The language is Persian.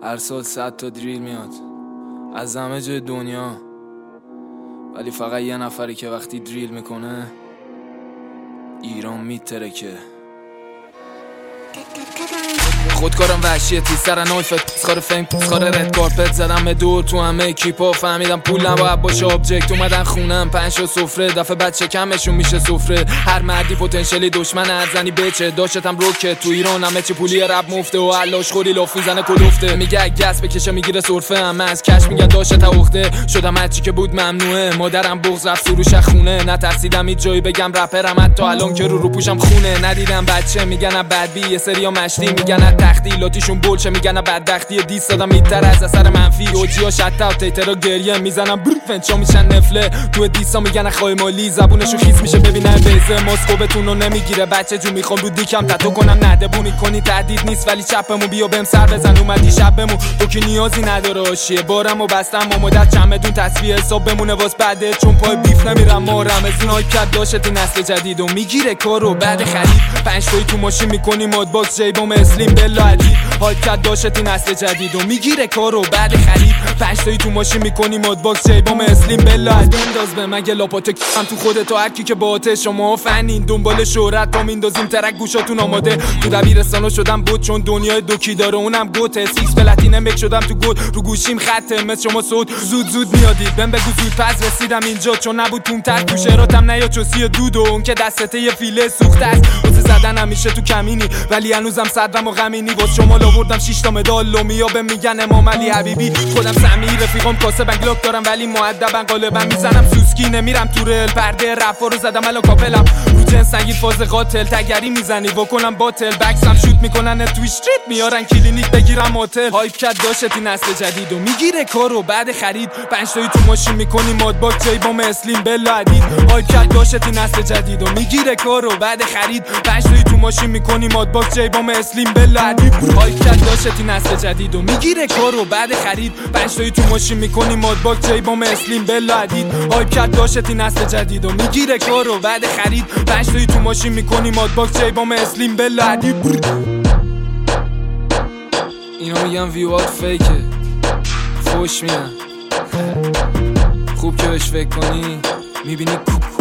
هر سال 100 تا دریل میاد از همه جای دنیا، ولی فقط یه نفری که وقتی دریل میکنه ایران میترکه. خودکارم وحشیتی سر نایفت سخار فیم سخار رد کارپت زدم به دور تو همه اکیپا، فهمیدم پول نباید باشه آبجکت. اومدن خونم 5 تا سفره، دفعه بعد شکمشون میشه سفره. هر مردی پتانسیلی دشمن هر زنی بچه داشتم روکت. تو ایران همه چی پولی رب مفته و علاش خوری لاف میزنه کلفته. میگه گس بکشه میگیره سرفه، همه از کش میگن داشت تاخته. شدم هرچی که بود ممنوعه، مادرم بغض رفت سروش خونه. نترسیدم هیچ جایی بگم رپرم، حتی الان که رو پوشم خونه. ندیدم بچه میگن بد بی، یه سریا مشتی میگن تختی، لاتیشون بولشه میگن بدبختی. دیس دادم میتر از اثر منفی، اوجیا شتا و تیترا گریه میزنم برفنچا میشن نفله. تو دیسا میگن خواهی مالی، زبونشو خیس میشه ببینن بیزه. ماسکوبتونو نمیگیره بچه جو، میخوام رو دیکم تتو کنم ندبونی کنی. تهدید نیست ولی چپمون بیا بهم سر بزن. اومدی شبمون تو که نیازی نداره آشیه، بارمو بستم و مدت چمدون تصویه حساب بمونه واس بعده، چون پای بیف نمیرم مارم. از این هایپ داشتی نسل جدید و میگیره کارو بعد خرید. 5 تایی تو ماشین میکنی ماد باکس جیبم اسلیم بلا عدید. هایپ داشتی نسل جدید و میگیره کارو بعد خرید. 5 تایی تو ماشین میکنی ماد باکس جیبم اسلیم بلا عدید. انداز به مگه لاپاتو هم تو خودت و هرکی که باته. شما فنین دنبال شهرت تا میندازیم ترک گوشاتون آماده. تو دبیرستانو شدم بود چون دنیای دوکی داره اونم گوته. سیکس پلاتینم بک شدم تو گود رو گوشیم خطه. مثل شما صوت زود میادید بهم بگو زود پس رسیدم اینجا، چون نبود تون تک تو شعراتم نیا چوسی دود و اون که دستته یه فیله سوخته است. واسه زدن همیشه تو کمینی ولی هنوزم صدرم و غمینی. واسه شما آوردم 6 تا مدال لومیا به میگن امام علی حبیبی. خودم سمی رفیقام کاسه بنگلاک دارم ولی مؤدبن غالبا میزنم سوسکی نمیرم تو رل. پرده رفا رو زدم الان کاپلم رو جنس سنگین فاز قاتل. تگری میزنی بکنم باتل بکسم شوت میکنن تو استریت میارن کلینیک بگیرم هتل. هایپ کد داشتی نسل جدید و میگیره کارو بعد خرید. 5 تایی تو ماشین میکنی ماد باک جیبم اسلیم بلا عدید. هایپ کد داشتی نسل جدید و میگیره کارو بعد خرید. 5 تایی تو ماشین میکنی ماد باک جیبم اسلیم بلا عدید. هایپ کد داشتی نسل جدید و میگیره کارو بعد خرید. 5 تایی تو ماشین میکنی ماد باک جیبم اسلیم بلا عدید. هایپ کد داشتی نسل جدید و میگیره کارو بعد خرید. 5 تایی تو ماشین میکنی ماد باک جیبم اسلیم بلا عدید. اینا میگن ویوات فیکه فوش میان، خوب که بهش فکر کنی میبینی